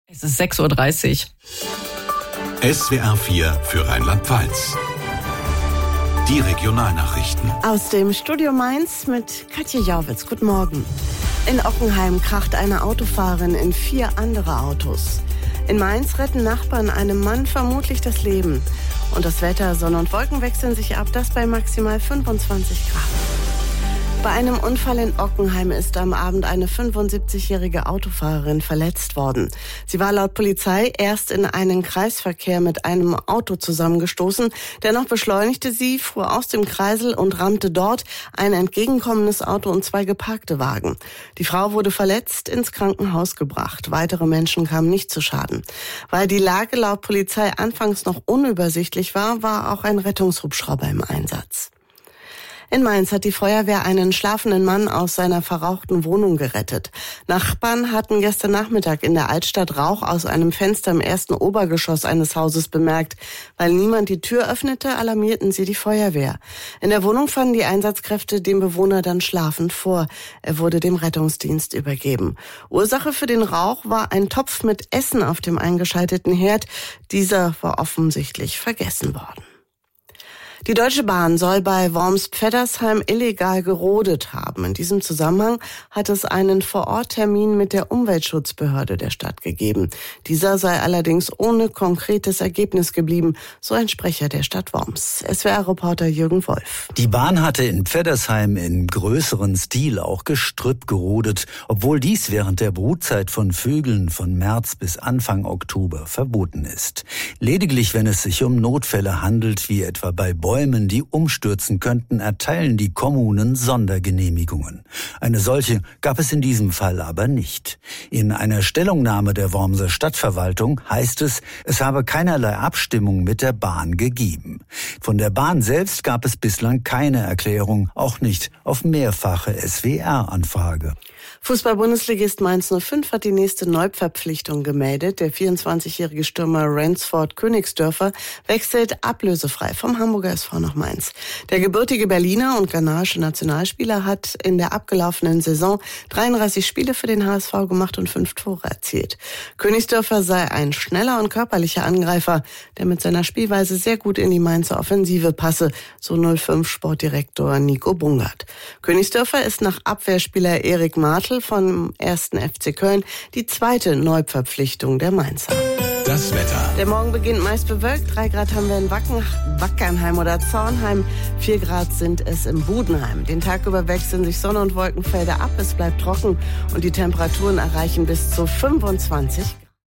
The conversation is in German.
Es ist 6:30 Uhr. SWR 4 für Rheinland-Pfalz. Die Regionalnachrichten. Aus dem Studio Mainz mit Katja Jauwitz. Guten Morgen. In Ockenheim kracht eine Autofahrerin in 4 andere Autos. In Mainz retten Nachbarn einem Mann vermutlich das Leben. Und das Wetter, Sonne und Wolken wechseln sich ab, das bei maximal 25 Grad. Bei einem Unfall in Ockenheim ist am Abend eine 75-jährige Autofahrerin verletzt worden. Sie war laut Polizei erst in einen Kreisverkehr mit einem Auto zusammengestoßen. Dennoch beschleunigte sie, fuhr aus dem Kreisel und rammte dort ein entgegenkommendes Auto und 2 geparkte Wagen. Die Frau wurde verletzt ins Krankenhaus gebracht. Weitere Menschen kamen nicht zu Schaden. Weil die Lage laut Polizei anfangs noch unübersichtlich war, war auch ein Rettungshubschrauber im Einsatz. In Mainz hat die Feuerwehr einen schlafenden Mann aus seiner verrauchten Wohnung gerettet. Nachbarn hatten gestern Nachmittag in der Altstadt Rauch aus einem Fenster im ersten Obergeschoss eines Hauses bemerkt. Weil niemand die Tür öffnete, alarmierten sie die Feuerwehr. In der Wohnung fanden die Einsatzkräfte den Bewohner dann schlafend vor. Er wurde dem Rettungsdienst übergeben. Ursache für den Rauch war ein Topf mit Essen auf dem eingeschalteten Herd. Dieser war offensichtlich vergessen worden. Die Deutsche Bahn soll bei Worms-Pfeddersheim illegal gerodet haben. In diesem Zusammenhang hat es einen Vor-Ort-Termin mit der Umweltschutzbehörde der Stadt gegeben. Dieser sei allerdings ohne konkretes Ergebnis geblieben, so ein Sprecher der Stadt Worms. SWR-Reporter Jürgen Wolf. Die Bahn hatte in Pfeddersheim in größeren Stil auch Gestrüpp gerodet, obwohl dies während der Brutzeit von Vögeln von März bis Anfang Oktober verboten ist. Lediglich, wenn es sich um Notfälle handelt, wie etwa bei Bäumen, die umstürzen könnten, erteilen die Kommunen Sondergenehmigungen. Eine solche gab es in diesem Fall aber nicht. In einer Stellungnahme der Wormser Stadtverwaltung heißt es, es habe keinerlei Abstimmung mit der Bahn gegeben. Von der Bahn selbst gab es bislang keine Erklärung, auch nicht auf mehrfache SWR-Anfrage. Fußball-Bundesligist Mainz 05 hat die nächste Neuverpflichtung gemeldet. Der 24-jährige Stürmer Ransford Königsdörfer wechselt ablösefrei vom Hamburger SV nach Mainz. Der gebürtige Berliner und ghanaische Nationalspieler hat in der abgelaufenen Saison 33 Spiele für den HSV gemacht und 5 Tore erzielt. Königsdörfer sei ein schneller und körperlicher Angreifer, der mit seiner Spielweise sehr gut in die Mainzer Offensive passe, so 05 Sportdirektor Nico Bungert. Königsdörfer ist nach Abwehrspieler Erik Martel vom 1. FC Köln die zweite Neuverpflichtung der Mainzer. Das Wetter. Der Morgen beginnt meist bewölkt. 3 Grad haben wir in Wackernheim oder Zornheim. 4 Grad sind es im Budenheim. Den Tag über wechseln sich Sonne- und Wolkenfelder ab. Es bleibt trocken und die Temperaturen erreichen bis zu 25 Grad.